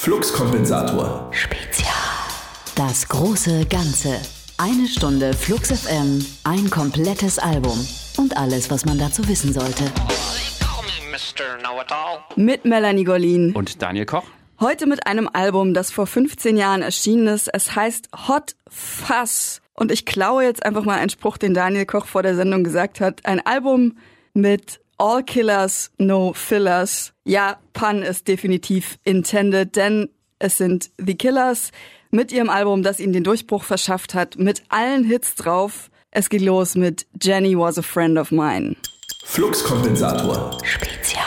Fluxkompensator. Spezial. Das große Ganze. 1 Stunde Flux FM, ein komplettes Album und alles, was man dazu wissen sollte. Mit Melanie Gollin und Daniel Koch. Heute mit einem Album, das vor 15 Jahren erschienen ist. Es heißt Hot Fuzz. Und ich klaue jetzt einfach mal einen Spruch, den Daniel Koch vor der Sendung gesagt hat. Ein Album mit All Killers, No Fillers. Ja, Pun ist definitiv intended, denn es sind The Killers mit ihrem Album, das ihnen den Durchbruch verschafft hat, mit allen Hits drauf. Es geht los mit Jenny Was a Friend of Mine. Fluxkompensator. Spezial.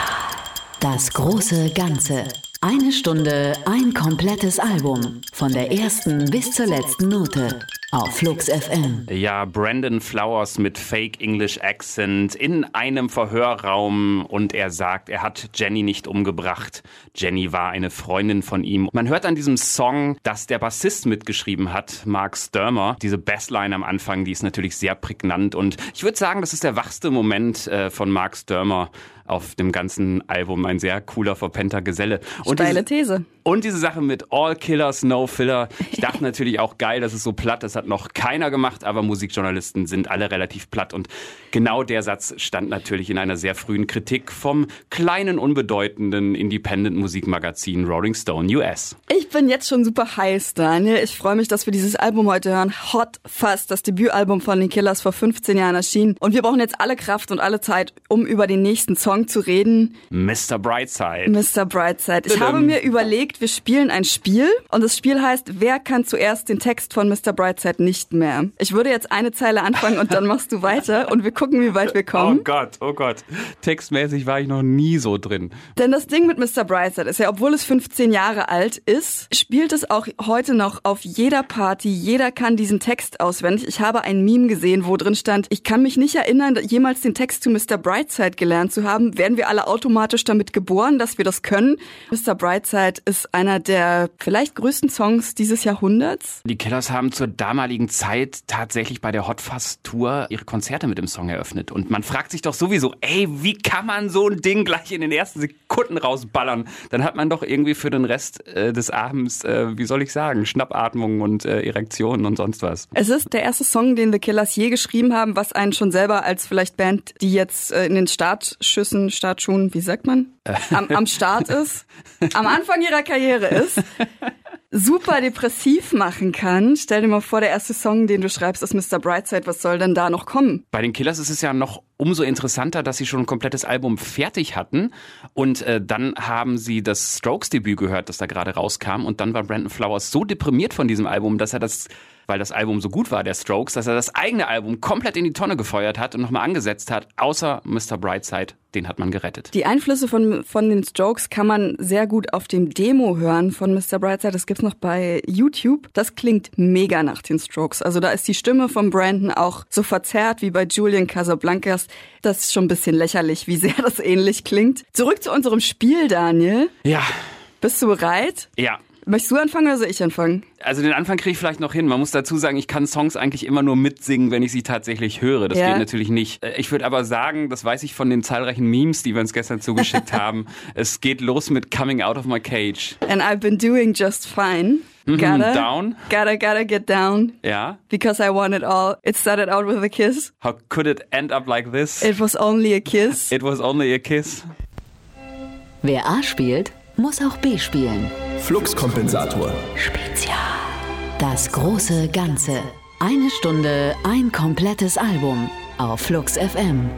Das große Ganze. 1 Stunde, ein komplettes Album. Von der ersten bis zur letzten Note. Auf Flux FM. Ja, Brandon Flowers mit Fake English Accent in einem Verhörraum und er sagt, er hat Jenny nicht umgebracht. Jenny war eine Freundin von ihm. Man hört an diesem Song, dass der Bassist mitgeschrieben hat, Mark Sturmer. Diese Bassline am Anfang, die ist natürlich sehr prägnant und ich würde sagen, das ist der wachste Moment von Mark Sturmer auf dem ganzen Album. Ein sehr cooler, verpennter Geselle. Steile These. Und diese Sache mit All Killers, No Filler. Ich dachte natürlich auch, geil, das ist so platt. Das hat noch keiner gemacht, aber Musikjournalisten sind alle relativ platt. Und genau der Satz stand natürlich in einer sehr frühen Kritik vom kleinen, unbedeutenden Independent-Musikmagazin Rolling Stone US. Ich bin jetzt schon super heiß, Daniel. Ich freue mich, dass wir dieses Album heute hören. Hot Fuzz, das Debütalbum von den Killers vor 15 Jahren erschienen. Und wir brauchen jetzt alle Kraft und alle Zeit, um über den nächsten Song zu reden. Mr. Brightside. Mr. Brightside. Ich habe mir überlegt, wir spielen ein Spiel und das Spiel heißt, wer kann zuerst den Text von Mr. Brightside nicht mehr? Ich würde jetzt eine Zeile anfangen und dann machst du weiter und wir gucken, wie weit wir kommen. Oh Gott. Textmäßig war ich noch nie so drin. Denn das Ding mit Mr. Brightside ist ja, obwohl es 15 Jahre alt ist, spielt es auch heute noch auf jeder Party. Jeder kann diesen Text auswendig. Ich habe ein Meme gesehen, wo drin stand, ich kann mich nicht erinnern, jemals den Text zu Mr. Brightside gelernt zu haben. Werden wir alle automatisch damit geboren, dass wir das können? Mr. Brightside ist einer der vielleicht größten Songs dieses Jahrhunderts. Die Killers haben zur damaligen Zeit tatsächlich bei der Hot Fuzz Tour ihre Konzerte mit dem Song eröffnet. Und man fragt sich doch sowieso, wie kann man so ein Ding gleich in den ersten Sekunden rausballern? Dann hat man doch irgendwie für den Rest des Abends, Schnappatmungen und Erektionen und sonst was. Es ist der erste Song, den The Killers je geschrieben haben, was einen schon selber als vielleicht Band, die jetzt in den Startschuhen, wie sagt man? Am Start ist, am Anfang ihrer Karriere ist, super depressiv machen kann. Stell dir mal vor, der erste Song, den du schreibst, ist Mr. Brightside. Was soll denn da noch kommen? Bei den Killers ist es ja noch umso interessanter, dass sie schon ein komplettes Album fertig hatten und dann haben sie das Strokes-Debüt gehört, das da gerade rauskam und dann war Brandon Flowers so deprimiert von diesem Album, dass er weil das Album so gut war, der Strokes, dass er das eigene Album komplett in die Tonne gefeuert hat und nochmal angesetzt hat, außer Mr. Brightside, den hat man gerettet. Die Einflüsse von den Strokes kann man sehr gut auf dem Demo hören von Mr. Brightside. Das gibt's noch bei YouTube. Das klingt mega nach den Strokes. Also da ist die Stimme von Brandon auch so verzerrt wie bei Julian Casablancas. Das ist schon ein bisschen lächerlich, wie sehr das ähnlich klingt. Zurück zu unserem Spiel, Daniel. Ja. Bist du bereit? Ja. Möchtest du anfangen oder soll ich anfangen? Also den Anfang kriege ich vielleicht noch hin. Man muss dazu sagen, ich kann Songs eigentlich immer nur mitsingen, wenn ich sie tatsächlich höre. Das geht natürlich nicht. Ich würde aber sagen, das weiß ich von den zahlreichen Memes, die wir uns gestern zugeschickt haben. Es geht los mit Coming Out of My Cage. And I've been doing just fine. Gotta get down. Ja. Because I want it all. It started out with a kiss. How could it end up like this? It was only a kiss. It was only a kiss. Wer A spielt, muss auch B spielen. Fluxkompensator. Spezial. Das große Ganze. 1 Stunde, ein komplettes Album. Auf Flux FM.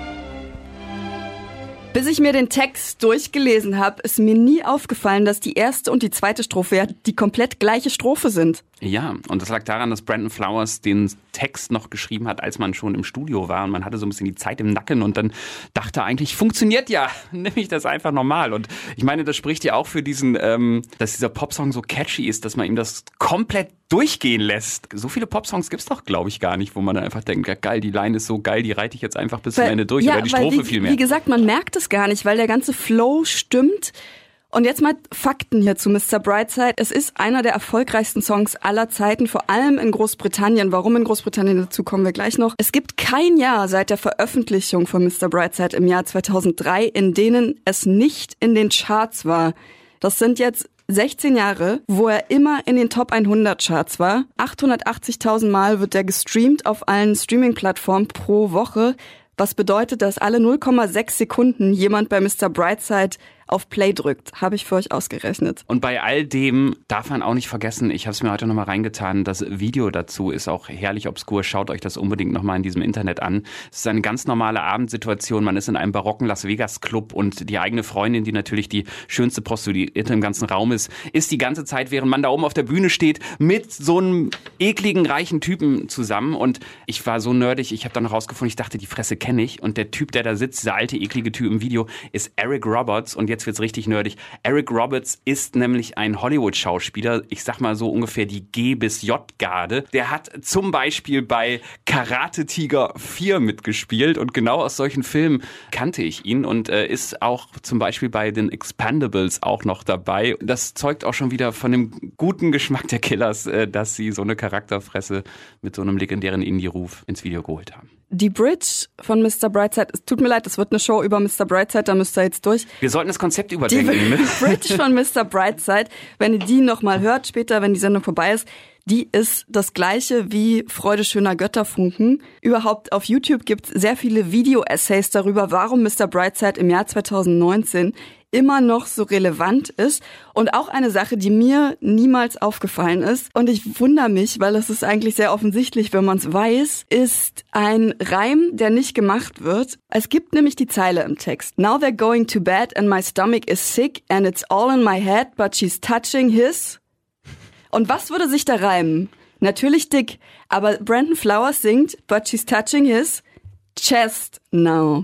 Bis ich mir den Text durchgelesen habe, ist mir nie aufgefallen, dass die erste und die zweite Strophe ja die komplett gleiche Strophe sind. Ja, und das lag daran, dass Brandon Flowers den Text noch geschrieben hat, als man schon im Studio war und man hatte so ein bisschen die Zeit im Nacken und dann dachte eigentlich, funktioniert ja, nehme ich das einfach normal. Und ich meine, das spricht ja auch für diesen, dass dieser Popsong so catchy ist, dass man ihm das komplett durchgehen lässt. So viele Popsongs gibt's doch, glaube ich, gar nicht, wo man dann einfach denkt, ja geil, die Line ist so geil, die reite ich jetzt einfach bis zum Ende durch, oder die Strophe vielmehr. Wie gesagt, man merkt es gar nicht, weil der ganze Flow stimmt. Und jetzt mal Fakten hier zu Mr. Brightside. Es ist einer der erfolgreichsten Songs aller Zeiten, vor allem in Großbritannien. Warum in Großbritannien, dazu kommen wir gleich noch. Es gibt kein Jahr seit der Veröffentlichung von Mr. Brightside im Jahr 2003, in denen es nicht in den Charts war. Das sind jetzt 16 Jahre, wo er immer in den Top 100 Charts war. 880.000 Mal wird er gestreamt auf allen Streaming-Plattformen pro Woche. Was bedeutet, dass alle 0,6 Sekunden jemand bei Mr. Brightside auf Play drückt. Habe ich für euch ausgerechnet. Und bei all dem darf man auch nicht vergessen, ich habe es mir heute nochmal reingetan, das Video dazu ist auch herrlich obskur. Schaut euch das unbedingt nochmal in diesem Internet an. Es ist eine ganz normale Abendsituation. Man ist in einem barocken Las Vegas Club und die eigene Freundin, die natürlich die schönste Prostituierte im ganzen Raum ist die ganze Zeit, während man da oben auf der Bühne steht, mit so einem ekligen, reichen Typen zusammen. Und ich war so nerdig, ich habe dann rausgefunden, ich dachte, die Fresse kenne ich. Und der Typ, der da sitzt, dieser alte, eklige Typ im Video, ist Eric Roberts. Und jetzt wird's richtig nerdig. Eric Roberts ist nämlich ein Hollywood-Schauspieler, ich sag mal so ungefähr die G- bis J-Garde. Der hat zum Beispiel bei Karate Tiger 4 mitgespielt und genau aus solchen Filmen kannte ich ihn und ist auch zum Beispiel bei den Expendables auch noch dabei. Das zeugt auch schon wieder von dem guten Geschmack der Killers, dass sie so eine Charakterfresse mit so einem legendären Indie-Ruf ins Video geholt haben. Die Bridge von Mr. Brightside, es tut mir leid, es wird eine Show über Mr. Brightside, da müsst ihr jetzt durch. Wir sollten das Konzept überdenken. Die Bridge von Mr. Brightside, wenn ihr die nochmal hört später, wenn die Sendung vorbei ist, die ist das gleiche wie Freude schöner Götterfunken. Überhaupt auf YouTube gibt es sehr viele Video-Essays darüber, warum Mr. Brightside im Jahr 2019 immer noch so relevant ist. Und auch eine Sache, die mir niemals aufgefallen ist. Und ich wundere mich, weil es ist eigentlich sehr offensichtlich, wenn man es weiß, ist ein Reim, der nicht gemacht wird. Es gibt nämlich die Zeile im Text. Now they're going to bed and my stomach is sick and it's all in my head, but she's touching his... Und was würde sich da reimen? Natürlich dick, aber Brandon Flowers singt But she's touching his chest now.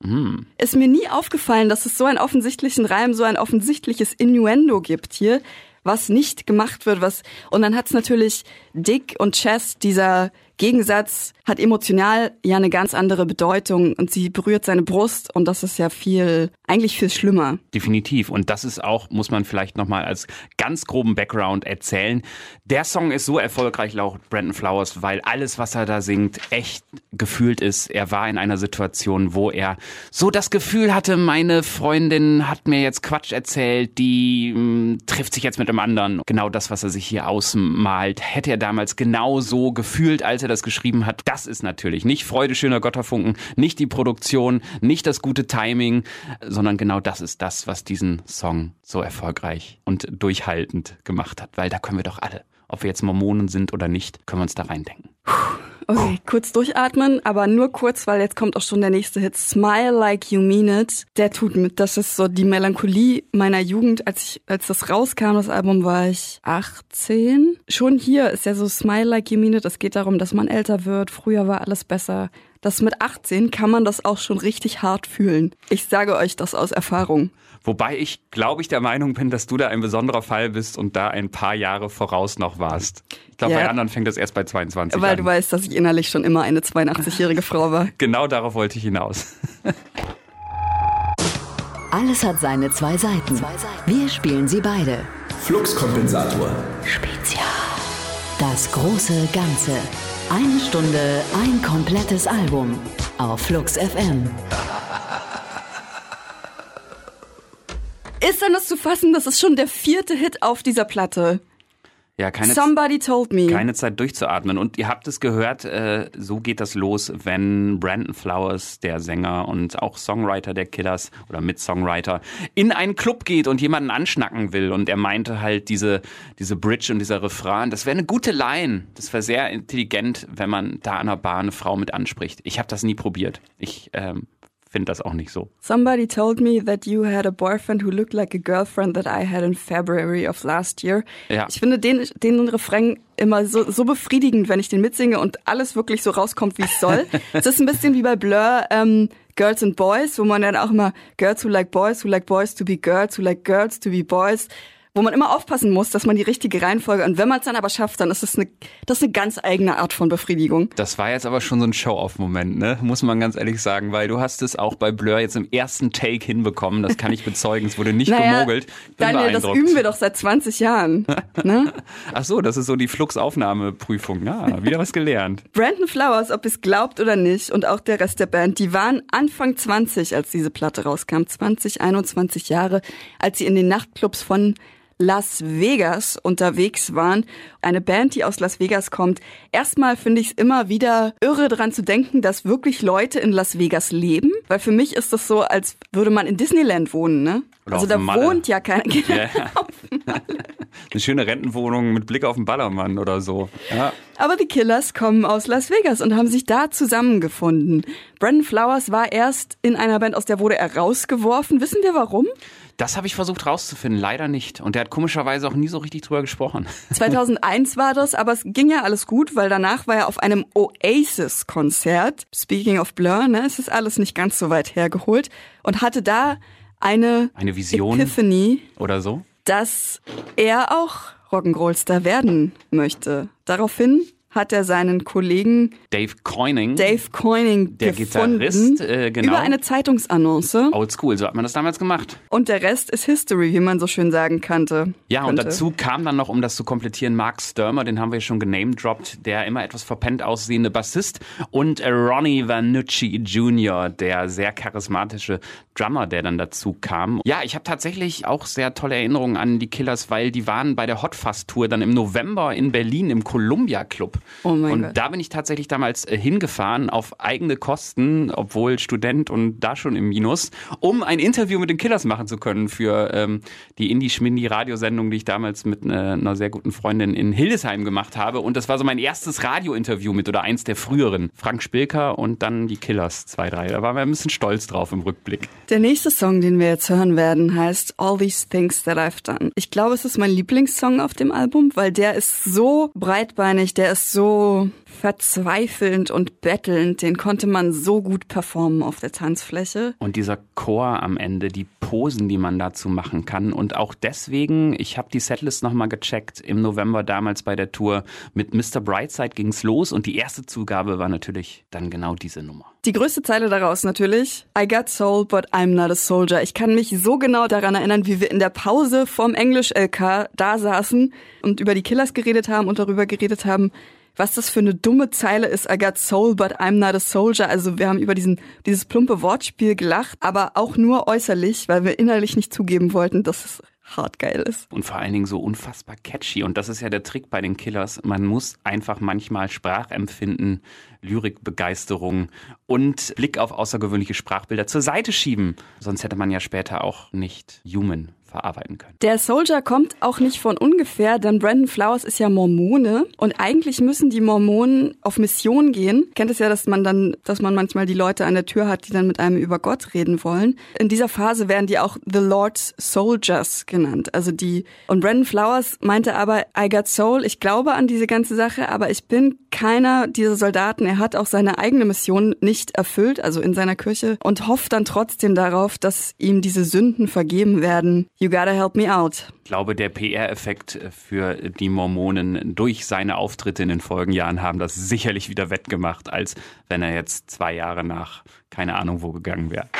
Ist mir nie aufgefallen, dass es so einen offensichtlichen Reim, so ein offensichtliches Innuendo gibt hier, was nicht gemacht wird. Und dann hat's natürlich dick und chest, dieser Gegensatz hat emotional ja eine ganz andere Bedeutung und sie berührt seine Brust und das ist ja eigentlich viel schlimmer. Definitiv. Und das ist auch, muss man vielleicht nochmal als ganz groben Background erzählen. Der Song ist so erfolgreich laut Brandon Flowers, weil alles, was er da singt, echt gefühlt ist. Er war in einer Situation, wo er so das Gefühl hatte, meine Freundin hat mir jetzt Quatsch erzählt, die trifft sich jetzt mit einem anderen. Genau das, was er sich hier ausmalt, hätte er damals genau so gefühlt, als er das geschrieben hat. Das ist natürlich nicht Freude schöner Götterfunken, nicht die Produktion, nicht das gute Timing, sondern genau das ist das, was diesen Song so erfolgreich und durchhaltend gemacht hat. Weil da können wir doch alle, ob wir jetzt Mormonen sind oder nicht, können wir uns da reindenken. Okay, kurz durchatmen, aber nur kurz, weil jetzt kommt auch schon der nächste Hit. Smile Like You Mean It. Der tut mit. Das ist so die Melancholie meiner Jugend. Als das rauskam, das Album, war ich 18. Schon hier ist ja so Smile Like You Mean It. Es geht darum, dass man älter wird. Früher war alles besser. Das mit 18 kann man das auch schon richtig hart fühlen. Ich sage euch das aus Erfahrung. Wobei ich, glaube ich, der Meinung bin, dass du da ein besonderer Fall bist und da ein paar Jahre voraus noch warst. Ich glaube, bei anderen fängt das erst bei 22 an. Weil du weißt, dass ich innerlich schon immer eine 82-jährige Frau war. Genau darauf wollte ich hinaus. Alles hat seine zwei Seiten. Wir spielen sie beide. Fluxkompensator. Spezial. Das große Ganze. 1 Stunde, ein komplettes Album. Auf Flux FM. Ist denn das zu fassen? Das ist schon der 4. Hit auf dieser Platte. Ja, Somebody told me. Keine Zeit durchzuatmen. Und ihr habt es gehört, so geht das los, wenn Brandon Flowers, der Sänger und auch Songwriter der Killers oder Mitsongwriter, in einen Club geht und jemanden anschnacken will. Und er meinte halt, diese Bridge und dieser Refrain, das wäre eine gute Line. Das wäre sehr intelligent, wenn man da an der Bar eine Frau mit anspricht. Ich habe das nie probiert. Ich finde das auch nicht so. Somebody told me that you had a boyfriend who looked like a girlfriend that I had in February of last year. Ja. Ich finde den Refrain immer so befriedigend, wenn ich den mitsinge und alles wirklich so rauskommt, wie es soll. Es ist ein bisschen wie bei Blur, Girls and Boys, wo man dann auch immer Girls who like boys to be girls, who like girls to be boys, wo man immer aufpassen muss, dass man die richtige Reihenfolge, und wenn man es dann aber schafft, dann ist das eine ganz eigene Art von Befriedigung. Das war jetzt aber schon so ein Show-Off-Moment, ne? Muss man ganz ehrlich sagen, weil du hast es auch bei Blur jetzt im ersten Take hinbekommen, das kann ich bezeugen, es wurde nicht gemogelt. Daniel, das üben wir doch seit 20 Jahren. Ne? Ach so, das ist so die Flux-Aufnahmeprüfung. Ja, wieder was gelernt. Brandon Flowers, ob es glaubt oder nicht, und auch der Rest der Band, die waren Anfang 20, als diese Platte rauskam. 20, 21 Jahre, als sie in den Nachtclubs von Las Vegas unterwegs waren. Eine Band, die aus Las Vegas kommt. Erstmal finde ich es immer wieder irre, daran zu denken, dass wirklich Leute in Las Vegas leben. Weil für mich ist das so, als würde man in Disneyland wohnen, ne? Oder also auf da Malle. wohnt ja keiner. Ja. Eine schöne Rentenwohnung mit Blick auf den Ballermann oder so. Ja. Aber die Killers kommen aus Las Vegas und haben sich da zusammengefunden. Brandon Flowers war erst in einer Band, aus der wurde er rausgeworfen. Wissen wir warum? Das habe ich versucht rauszufinden, leider nicht. Und der hat komischerweise auch nie so richtig drüber gesprochen. 2001 war das, aber es ging ja alles gut, weil danach war er auf einem Oasis-Konzert. Speaking of Blur, ne, es ist alles nicht ganz so weit hergeholt. Und hatte da eine Vision Epiphany oder so, dass er auch Rock'n'Roll-Star werden möchte. Daraufhin hat er seinen Kollegen Dave Coyning der gefunden, Gitarrist, genau. über eine Zeitungsannonce. Oldschool, so hat man das damals gemacht. Und der Rest ist History, wie man so schön sagen könnte. Ja, und dazu kam dann noch, um das zu komplettieren, Mark Sturmer, den haben wir schon genamedroppt, der immer etwas verpennt aussehende Bassist, und Ronnie Vannucci Jr., der sehr charismatische Drummer, der dann dazu kam. Ja, ich habe tatsächlich auch sehr tolle Erinnerungen an die Killers, weil die waren bei der Hot Fuzz Tour dann im November in Berlin im Columbia Club. Oh mein und Gott. Da bin ich tatsächlich damals hingefahren auf eigene Kosten, obwohl Student und da schon im Minus, um ein Interview mit den Killers machen zu können für die Indie-Schmindi-Radiosendung, die ich damals mit einer sehr guten Freundin in Hildesheim gemacht habe. Und das war so mein erstes Radiointerview oder eins der früheren. Frank Spilker und dann die Killers 2, 3. Da waren wir ein bisschen stolz drauf im Rückblick. Der nächste Song, den wir jetzt hören werden, heißt All These Things That I've Done. Ich glaube, es ist mein Lieblingssong auf dem Album, weil der ist so breitbeinig, der ist so verzweifelnd und bettelnd, den konnte man so gut performen auf der Tanzfläche. Und dieser Chor am Ende, die Posen, die man dazu machen kann. Und auch deswegen, ich habe die Setlist nochmal gecheckt, im November damals bei der Tour, mit Mr. Brightside ging's los und die erste Zugabe war natürlich dann genau diese Nummer. Die größte Zeile daraus natürlich, I got soul, but I'm not a soldier. Ich kann mich so genau daran erinnern, wie wir in der Pause vom Englisch-LK da saßen und über die Killers geredet haben und darüber geredet haben, was das für eine dumme Zeile ist, I got soul, but I'm not a soldier. Also wir haben über dieses plumpe Wortspiel gelacht, aber auch nur äußerlich, weil wir innerlich nicht zugeben wollten, dass es hart geil ist. Und vor allen Dingen so unfassbar catchy. Und das ist ja der Trick bei den Killers. Man muss einfach manchmal Sprachempfinden, Lyrikbegeisterung und Blick auf außergewöhnliche Sprachbilder zur Seite schieben. Sonst hätte man ja später auch nicht Human verarbeiten können. Der Soldier kommt auch nicht von ungefähr, denn Brandon Flowers ist ja Mormone und eigentlich müssen die Mormonen auf Mission gehen. Kennt es ja, dass man manchmal die Leute an der Tür hat, die dann mit einem über Gott reden wollen. In dieser Phase werden die auch The Lord's Soldiers genannt. Und Brandon Flowers meinte aber, I got soul, ich glaube an diese ganze Sache, aber ich bin keiner dieser Soldaten. Er hat auch seine eigene Mission nicht erfüllt, also in seiner Kirche, und hofft dann trotzdem darauf, dass ihm diese Sünden vergeben werden. You gotta help me out. Ich glaube, der PR-Effekt für die Mormonen durch seine Auftritte in den Folgejahren haben das sicherlich wieder wettgemacht, als wenn er jetzt 2 Jahre nach keine Ahnung wo gegangen wäre.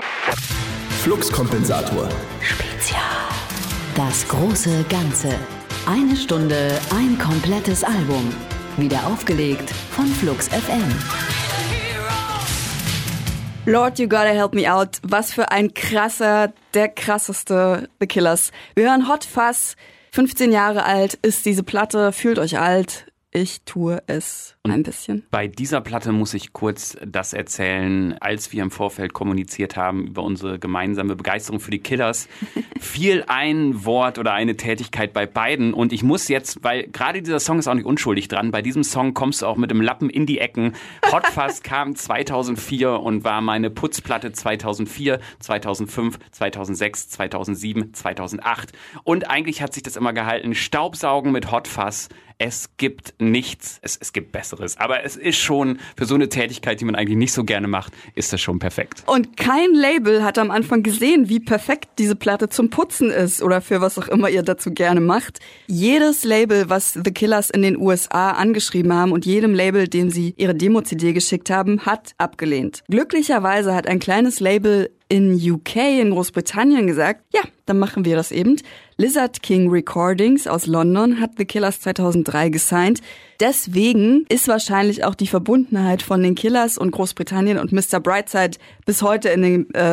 Fluxkompensator. Spezial. Das große Ganze. 1 Stunde, ein komplettes Album. Wieder aufgelegt von Flux FM. Lord, you gotta help me out. Was für ein der krasseste The Killers. Wir hören Hot Fuzz. 15 Jahre alt ist diese Platte. Fühlt euch alt. Ich tue es ein bisschen. Bei dieser Platte muss ich kurz das erzählen, als wir im Vorfeld kommuniziert haben über unsere gemeinsame Begeisterung für die Killers, fiel ein Wort oder eine Tätigkeit bei beiden und ich muss jetzt, weil gerade dieser Song ist auch nicht unschuldig dran, bei diesem Song kommst du auch mit dem Lappen in die Ecken. Hot Fuzz kam 2004 und war meine Putzplatte 2004, 2005, 2006, 2007, 2008 und eigentlich hat sich das immer gehalten, Staubsaugen mit Hot Fuzz. Es gibt nichts, es gibt Besseres, aber es ist schon für so eine Tätigkeit, die man eigentlich nicht so gerne macht, ist das schon perfekt. Und kein Label hat am Anfang gesehen, wie perfekt diese Platte zum Putzen ist oder für was auch immer ihr dazu gerne macht. Jedes Label, was The Killers in den USA angeschrieben haben und jedem Label, dem sie ihre Demo-CD geschickt haben, hat abgelehnt. Glücklicherweise hat ein kleines Label in UK, in Großbritannien gesagt, ja, dann machen wir das eben. Lizard King Recordings aus London hat The Killers 2003 gesigned. Deswegen ist wahrscheinlich auch die Verbundenheit von den Killers und Großbritannien und Mr. Brightside bis heute in den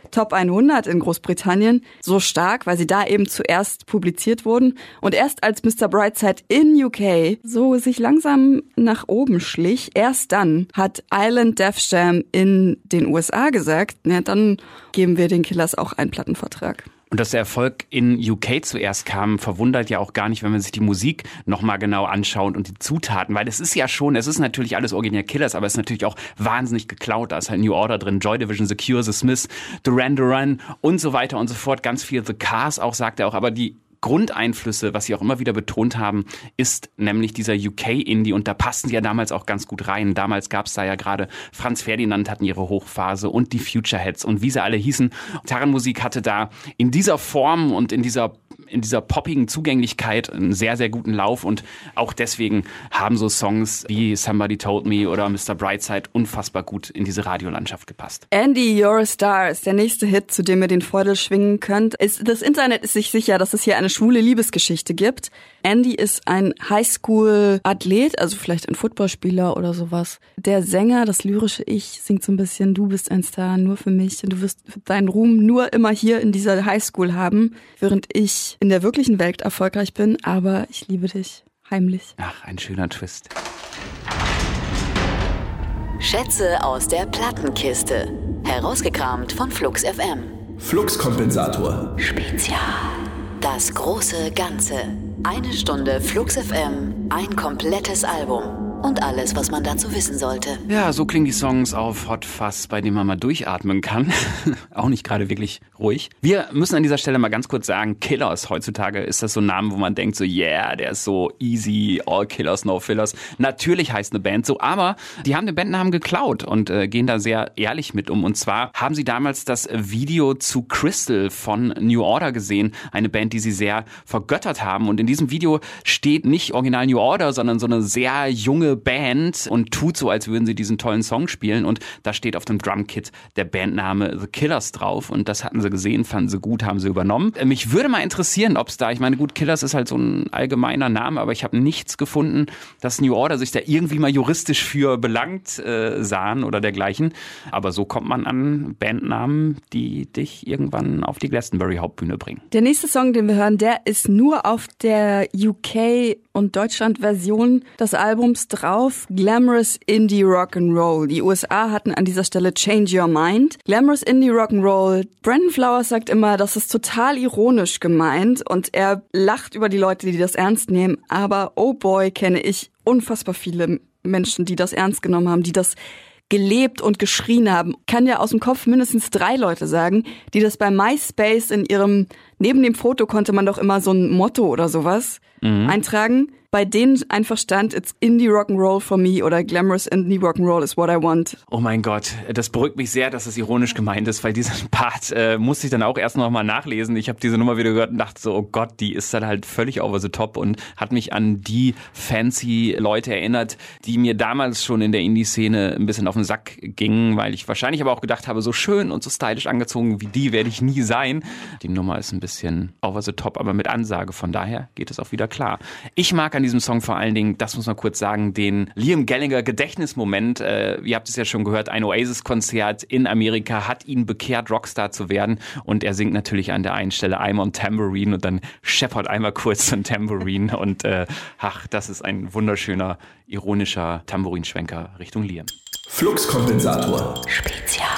Top 100 in Großbritannien. So stark, weil sie da eben zuerst publiziert wurden. Und erst als Mr. Brightside in UK so sich langsam nach oben schlich, erst dann hat Island Def Jam in den USA gesagt, na, dann geben wir den Killers auch einen Plattenvertrag. Und dass der Erfolg in UK zuerst kam, verwundert ja auch gar nicht, wenn man sich die Musik nochmal genau anschaut und die Zutaten. Weil es ist natürlich alles originär Killers, aber es ist natürlich auch wahnsinnig geklaut. Da ist halt New Order drin, Joy Division, The Cure, The Smiths, Duran Duran und so weiter und so fort. Ganz viel The Cars auch, sagt er auch. Aber die Grundeinflüsse, was sie auch immer wieder betont haben, ist nämlich dieser UK-Indie und da passen sie ja damals auch ganz gut rein. Damals gab es da ja gerade Franz Ferdinand hatten ihre Hochphase und die Futureheads und wie sie alle hießen. Gitarrenmusik hatte da in dieser Form und in dieser poppigen Zugänglichkeit einen sehr, sehr guten Lauf und auch deswegen haben so Songs wie Somebody Told Me oder Mr. Brightside unfassbar gut in diese Radiolandschaft gepasst. Andy, You're a Star ist der nächste Hit, zu dem ihr den Feudel schwingen könnt. Das Internet ist sich sicher, dass es hier eine schwule Liebesgeschichte gibt. Andy ist ein Highschool-Athlet, also vielleicht ein Footballspieler oder sowas. Der Sänger, das lyrische Ich, singt so ein bisschen, du bist ein Star, nur für mich und du wirst deinen Ruhm nur immer hier in dieser Highschool haben, während ich in der wirklichen Welt erfolgreich bin, aber ich liebe dich heimlich. Ach, ein schöner Twist. Schätze aus der Plattenkiste. Herausgekramt von Flux FM. Fluxkompensator. Spezial. Das große Ganze. 1 Stunde Flux FM, ein komplettes Album. Und alles, was man dazu wissen sollte. Ja, so klingen die Songs auf Hot Fuzz, bei denen man mal durchatmen kann. Auch nicht gerade wirklich ruhig. Wir müssen an dieser Stelle mal ganz kurz sagen, Killers, heutzutage ist das so ein Name, wo man denkt so, yeah, der ist so easy, all Killers, no fillers. Natürlich heißt eine Band so, aber die haben den Bandnamen geklaut und gehen da sehr ehrlich mit um. Und zwar haben sie damals das Video zu Crystal von New Order gesehen, eine Band, die sie sehr vergöttert haben. Und in diesem Video steht nicht original New Order, sondern so eine sehr junge Band und tut so, als würden sie diesen tollen Song spielen und da steht auf dem Drumkit der Bandname The Killers drauf und das hatten sie gesehen, fanden sie gut, haben sie übernommen. Mich würde mal interessieren, ob es da, ich meine gut, Killers ist halt so ein allgemeiner Name, aber ich habe nichts gefunden, dass New Order sich da irgendwie mal juristisch für belangt sahen oder dergleichen, aber so kommt man an Bandnamen, die dich irgendwann auf die Glastonbury Hauptbühne bringen. Der nächste Song, den wir hören, der ist nur auf der UK- und Deutschland-Version des Albums drauf. Glamorous Indie Rock'n'Roll. Die USA hatten an dieser Stelle Change Your Mind. Glamorous Indie Rock'n'Roll. Brandon Flowers sagt immer, das ist total ironisch gemeint und er lacht über die Leute, die das ernst nehmen. Aber oh boy, kenne ich unfassbar viele Menschen, die das ernst genommen haben, die das gelebt und geschrien haben. Kann ja aus dem Kopf mindestens 3 Leute sagen, die das bei MySpace neben dem Foto konnte man doch immer so ein Motto oder sowas eintragen, bei denen einfach stand, it's Indie Rock'n'Roll for me oder Glamorous Indie Rock'n'Roll is what I want. Oh mein Gott, das beruhigt mich sehr, dass es ironisch gemeint ist, weil diesen Part musste ich dann auch erst noch mal nachlesen. Ich habe diese Nummer wieder gehört und dachte so, oh Gott, die ist dann halt völlig over the top und hat mich an die fancy Leute erinnert, die mir damals schon in der Indie-Szene ein bisschen auf den Sack gingen, weil ich wahrscheinlich aber auch gedacht habe, so schön und so stylisch angezogen wie die werde ich nie sein. Die Nummer ist ein bisschen over the top, aber mit Ansage, von daher geht es auch wieder klar. Ich mag an diesem Song vor allen Dingen, das muss man kurz sagen, den Liam Gallagher Gedächtnismoment. Ihr habt es ja schon gehört, ein Oasis-Konzert in Amerika hat ihn bekehrt, Rockstar zu werden und er singt natürlich an der einen Stelle I'm on Tambourine und dann scheppert einmal kurz ein Tambourine und das ist ein wunderschöner, ironischer Tambourinschwenker Richtung Liam. Fluxkompensator. Spezial.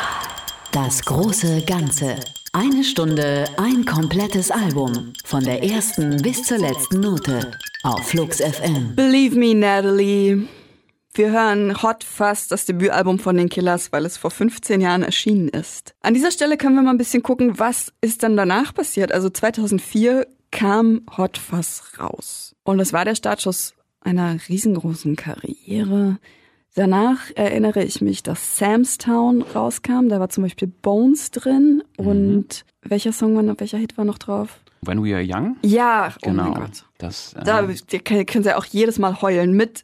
Das große Ganze. 1 Stunde, ein komplettes Album. Von der ersten bis zur letzten Note. Auf Flux FM. Believe me, Natalie. Wir hören Hot Fuzz, das Debütalbum von den Killers, weil es vor 15 Jahren erschienen ist. An dieser Stelle können wir mal ein bisschen gucken, was ist dann danach passiert. Also 2004 kam Hot Fuzz raus. Und das war der Startschuss einer riesengroßen Karriere. Danach erinnere ich mich, dass Sam's Town rauskam. Da war zum Beispiel Bones drin. Und welcher Hit war noch drauf? When We Are Young? Ja, genau. Oh mein Gott. Da können sie auch jedes Mal heulen, mit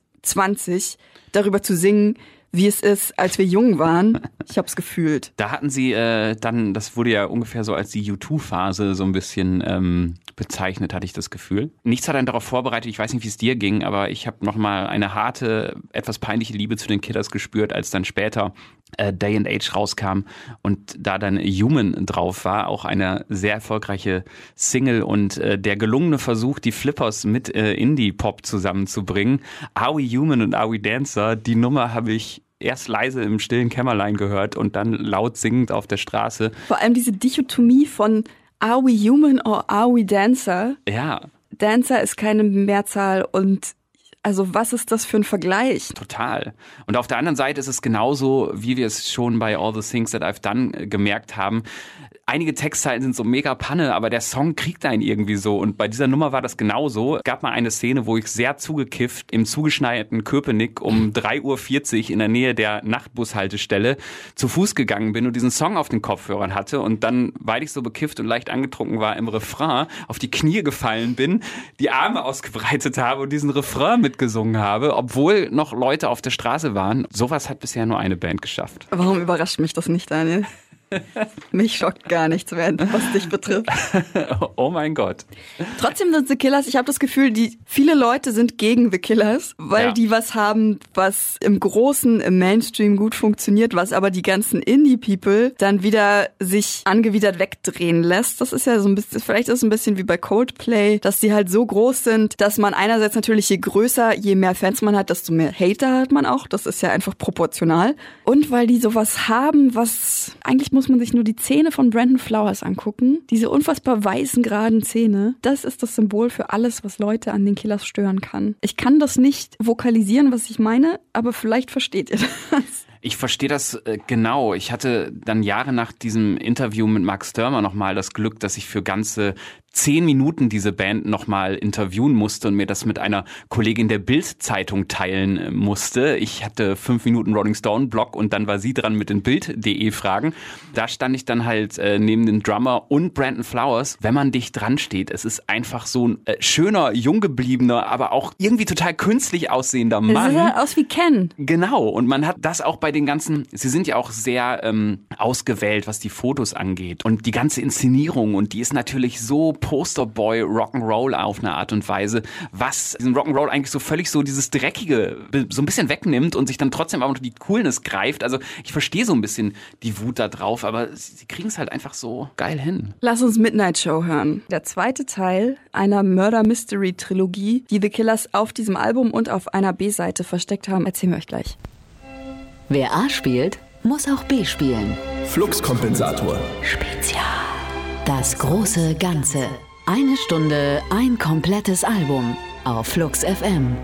20 darüber zu singen, wie es ist, als wir jung waren. Ich hab's gefühlt. Da hatten sie dann, das wurde ja ungefähr so als die U2-Phase so ein bisschen bezeichnet, hatte ich das Gefühl. Nichts hat einen darauf vorbereitet, ich weiß nicht, wie es dir ging, aber ich habe nochmal eine harte, etwas peinliche Liebe zu den Killers gespürt, als dann später Day and Age rauskam und da dann Human drauf war, auch eine sehr erfolgreiche Single und der gelungene Versuch, die Flippers mit Indie-Pop zusammenzubringen. Are We Human und Are We Dancer, die Nummer habe ich erst leise im stillen Kämmerlein gehört und dann laut singend auf der Straße. Vor allem diese Dichotomie von Are We Human or Are We Dancer? Ja. Dancer ist keine Mehrzahl und also was ist das für ein Vergleich? Total. Und auf der anderen Seite ist es genauso, wie wir es schon bei All the Things That I've Done gemerkt haben. Einige Textzeilen sind so mega Panne, aber der Song kriegt einen irgendwie so. Und bei dieser Nummer war das genauso. Es gab mal eine Szene, wo ich sehr zugekifft im zugeschneiten Köpenick um 3:40 Uhr in der Nähe der Nachtbushaltestelle zu Fuß gegangen bin und diesen Song auf den Kopfhörern hatte und dann, weil ich so bekifft und leicht angetrunken war, im Refrain auf die Knie gefallen bin, die Arme ausgebreitet habe und diesen Refrain mitgesungen habe, obwohl noch Leute auf der Straße waren. Sowas hat bisher nur eine Band geschafft. Warum überrascht mich das nicht, Daniel? Mich schockt gar nichts mehr, was dich betrifft. Oh mein Gott. Trotzdem sind The Killers, ich habe das Gefühl, viele Leute sind gegen The Killers, weil die was haben, was im Großen, im Mainstream gut funktioniert, was aber die ganzen Indie-People dann wieder sich angewidert wegdrehen lässt. Das ist ja so ein bisschen, vielleicht ist es ein bisschen wie bei Coldplay, dass die halt so groß sind, dass man einerseits natürlich je größer, je mehr Fans man hat, desto mehr Hater hat man auch. Das ist ja einfach proportional. Und weil die sowas haben, was eigentlich muss man sich nur die Zähne von Brandon Flowers angucken. Diese unfassbar weißen, geraden Zähne. Das ist das Symbol für alles, was Leute an den Killers stören kann. Ich kann das nicht vokalisieren, was ich meine, aber vielleicht versteht ihr das. Ich verstehe das genau. Ich hatte dann Jahre nach diesem Interview mit Mark Stürmer nochmal das Glück, dass ich für ganze 10 Minuten diese Band nochmal interviewen musste und mir das mit einer Kollegin der Bild-Zeitung teilen musste. Ich hatte 5 Minuten Rolling Stone-Blog und dann war sie dran mit den Bild.de Fragen. Da stand ich dann halt neben dem Drummer und Brandon Flowers. Wenn man dicht dran steht, es ist einfach so ein schöner, jung gebliebener, aber auch irgendwie total künstlich aussehender Mann. Es sieht aus wie Ken. Genau, und man hat das auch bei den ganzen, sie sind ja auch sehr ausgewählt, was die Fotos angeht. Und die ganze Inszenierung, und die ist natürlich so Posterboy Rock'n'Roll auf eine Art und Weise, was diesen Rock'n'Roll eigentlich so völlig so dieses Dreckige so ein bisschen wegnimmt und sich dann trotzdem auch noch die Coolness greift. Also ich verstehe so ein bisschen die Wut da drauf, aber sie kriegen es halt einfach so geil hin. Lass uns Midnight Show hören. Der zweite Teil einer Murder-Mystery-Trilogie, die The Killers auf diesem Album und auf einer B-Seite versteckt haben, erzählen wir euch gleich. Wer A spielt, muss auch B spielen. Fluxkompensator. Spezial. Das große Ganze. 1 Stunde, ein komplettes Album auf Flux FM.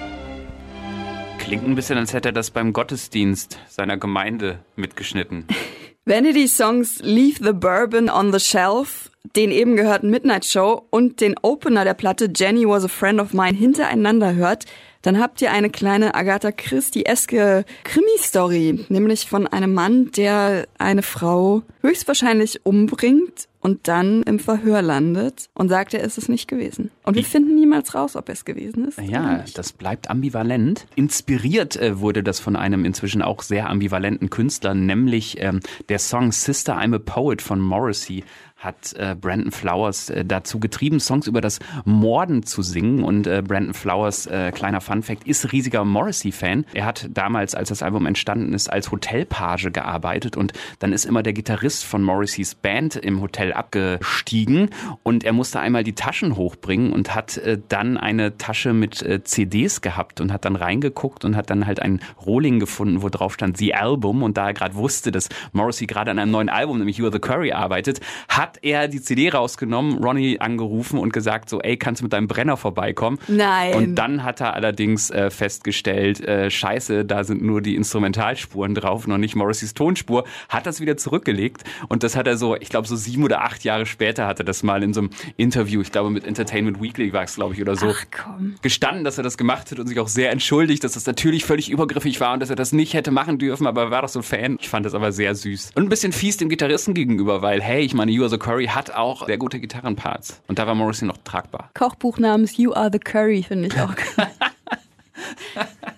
Klingt ein bisschen, als hätte er das beim Gottesdienst seiner Gemeinde mitgeschnitten. Wenn ihr die Songs Leave the Bourbon on the Shelf, den eben gehörten Midnight Show und den Opener der Platte Jenny Was a Friend of Mine hintereinander hört, dann habt ihr eine kleine Agatha Christie-eske Krimi-Story, nämlich von einem Mann, der eine Frau höchstwahrscheinlich umbringt und dann im Verhör landet und sagt, er ist es nicht gewesen. Und wir finden niemals raus, ob er es gewesen ist. Ja, das bleibt ambivalent. Inspiriert wurde das von einem inzwischen auch sehr ambivalenten Künstler, nämlich der Song Sister I'm a Poet von Morrissey hat Brandon Flowers dazu getrieben, Songs über das Morden zu singen. Und Brandon Flowers, kleiner Funfact, ist riesiger Morrissey-Fan. Er hat damals, als das Album entstanden ist, als Hotelpage gearbeitet und dann ist immer der Gitarrist von Morrisseys Band im Hotel abgestiegen und er musste einmal die Taschen hochbringen und hat dann eine Tasche mit CDs gehabt und hat dann reingeguckt und hat dann halt einen Rohling gefunden, wo drauf stand The Album, und da er gerade wusste, dass Morrissey gerade an einem neuen Album, nämlich You Are the Curry, arbeitet, hat er die CD rausgenommen, Ronnie angerufen und gesagt so, ey, kannst du mit deinem Brenner vorbeikommen? Nein. Und dann hat er allerdings festgestellt, scheiße, da sind nur die Instrumentalspuren drauf, noch nicht Morrisseys Tonspur, hat das wieder zurückgelegt und das hat er so, ich glaube so 7 oder 8 Jahre später hat er das mal in so einem Interview, ich glaube mit Entertainment Weekly war es, glaube ich, oder so, gestanden, dass er das gemacht hat und sich auch sehr entschuldigt, dass das natürlich völlig übergriffig war und dass er das nicht hätte machen dürfen, aber er war doch so ein Fan. Ich fand das aber sehr süß. Und ein bisschen fies dem Gitarristen gegenüber, weil, hey, ich meine, You Are the Curry hat auch sehr gute Gitarrenparts. Und da war Morrissey noch tragbar. Kochbuch namens You Are the Curry finde ich auch.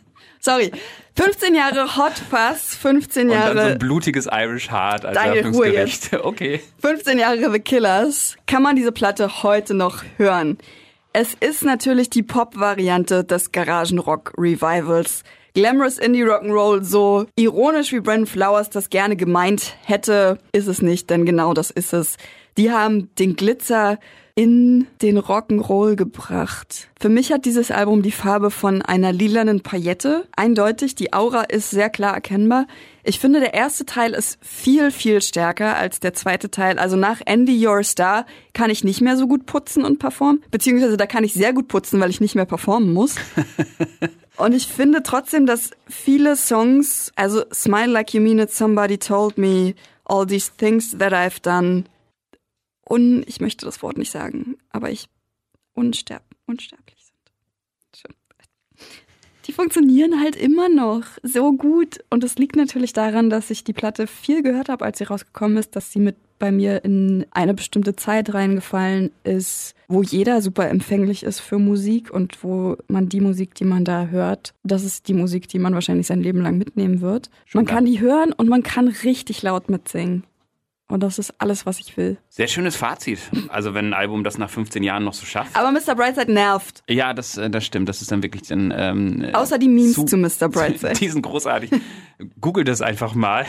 Sorry. 15 Jahre Hot Fuzz, 15 Jahre... Und dann so ein blutiges Irish Heart als Daniel, Eröffnungsgericht. Okay. 15 Jahre The Killers. Kann man diese Platte heute noch hören? Es ist natürlich die Pop-Variante des Garagenrock-Revivals. Glamorous Indie Rock'n'Roll, so ironisch wie Brandon Flowers das gerne gemeint hätte, ist es nicht, denn genau das ist es. Die haben den Glitzer in den Rock'n'Roll gebracht. Für mich hat dieses Album die Farbe von einer lilanen Paillette. Eindeutig, die Aura ist sehr klar erkennbar. Ich finde, der erste Teil ist viel, viel stärker als der zweite Teil. Also nach Andy You're a Star kann ich nicht mehr so gut putzen und performen. Beziehungsweise da kann ich sehr gut putzen, weil ich nicht mehr performen muss. Und ich finde trotzdem, dass viele Songs, also Smile Like You Mean It, Somebody Told Me, All These Things That I've Done, ich möchte das Wort nicht sagen, aber unsterblich sind. Die funktionieren halt immer noch so gut. Und es liegt natürlich daran, dass ich die Platte viel gehört habe, als sie rausgekommen ist, dass sie mit bei mir in eine bestimmte Zeit reingefallen ist, wo jeder super empfänglich ist für Musik und wo man die Musik, die man da hört, das ist die Musik, die man wahrscheinlich sein Leben lang mitnehmen wird. Man kann die hören und man kann richtig laut mitsingen. Und das ist alles, was ich will. Sehr schönes Fazit. Also wenn ein Album das nach 15 Jahren noch so schafft. Aber Mr. Brightside nervt. Ja, das stimmt. Das ist dann wirklich dann... Außer die Memes zu Mr. Brightside. Die sind großartig. Google das einfach mal.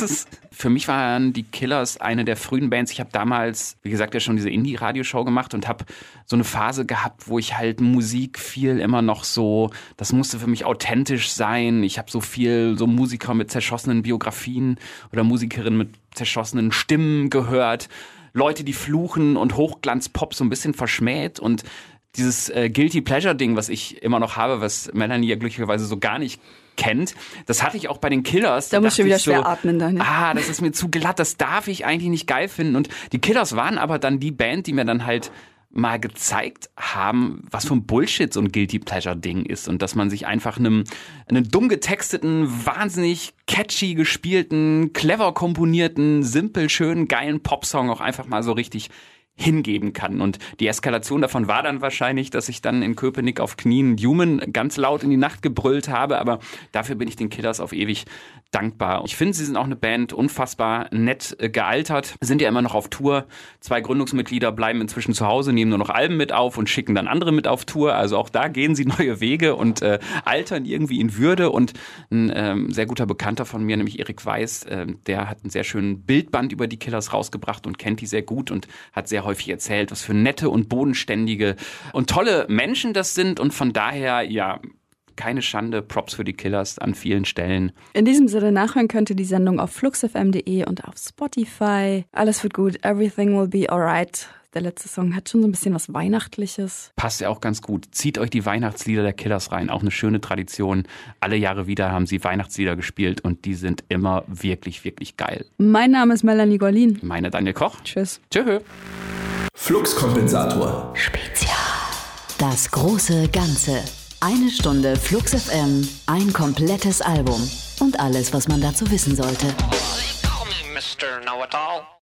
Für mich waren die Killers eine der frühen Bands. Ich habe damals, wie gesagt, ja schon diese Indie-Radioshow gemacht und habe so eine Phase gehabt, wo ich halt Musik viel immer noch so, das musste für mich authentisch sein. Ich habe so viel so Musiker mit zerschossenen Biografien oder Musikerinnen mit zerschossenen Stimmen gehört. Leute, die fluchen und Hochglanzpop so ein bisschen verschmäht und dieses Guilty Pleasure Ding, was ich immer noch habe, was Melanie ja glücklicherweise so gar nicht kennt, das hatte ich auch bei den Killers. Da musst du wieder schwer atmen dann. Ja. Das ist mir zu glatt, das darf ich eigentlich nicht geil finden. Und die Killers waren aber dann die Band, die mir dann halt mal gezeigt haben, was für ein Bullshit so ein Guilty Pleasure Ding ist und dass man sich einfach einen dumm getexteten, wahnsinnig catchy gespielten, clever komponierten, simpel schönen, geilen Popsong auch einfach mal so richtig hingeben kann. Und die Eskalation davon war dann wahrscheinlich, dass ich dann in Köpenick auf Knien Human ganz laut in die Nacht gebrüllt habe, aber dafür bin ich den Killers auf ewig dankbar. Ich finde, sie sind auch eine Band unfassbar nett gealtert, sind ja immer noch auf Tour. 2 Gründungsmitglieder bleiben inzwischen zu Hause, nehmen nur noch Alben mit auf und schicken dann andere mit auf Tour. Also auch da gehen sie neue Wege und altern irgendwie in Würde. Und ein sehr guter Bekannter von mir, nämlich Erik Weiß, der hat einen sehr schönen Bildband über die Killers rausgebracht und kennt die sehr gut und hat sehr häufig erzählt, was für nette und bodenständige und tolle Menschen das sind. Und von daher, ja, keine Schande, Props für die Killers an vielen Stellen. In diesem Sinne, nachhören könnt ihr die Sendung auf fluxfm.de und auf Spotify. Alles wird gut, everything will be alright. Der letzte Song hat schon so ein bisschen was Weihnachtliches. Passt ja auch ganz gut. Zieht euch die Weihnachtslieder der Killers rein. Auch eine schöne Tradition. Alle Jahre wieder haben sie Weihnachtslieder gespielt und die sind immer wirklich, wirklich geil. Mein Name ist Melanie Gorlin. Meine Daniel Koch. Tschüss. Tschö. Fluxkompensator. Spezial. Das große Ganze. 1 Stunde Flux FM, ein komplettes Album und alles, was man dazu wissen sollte. Call me Mr. Know-it-all.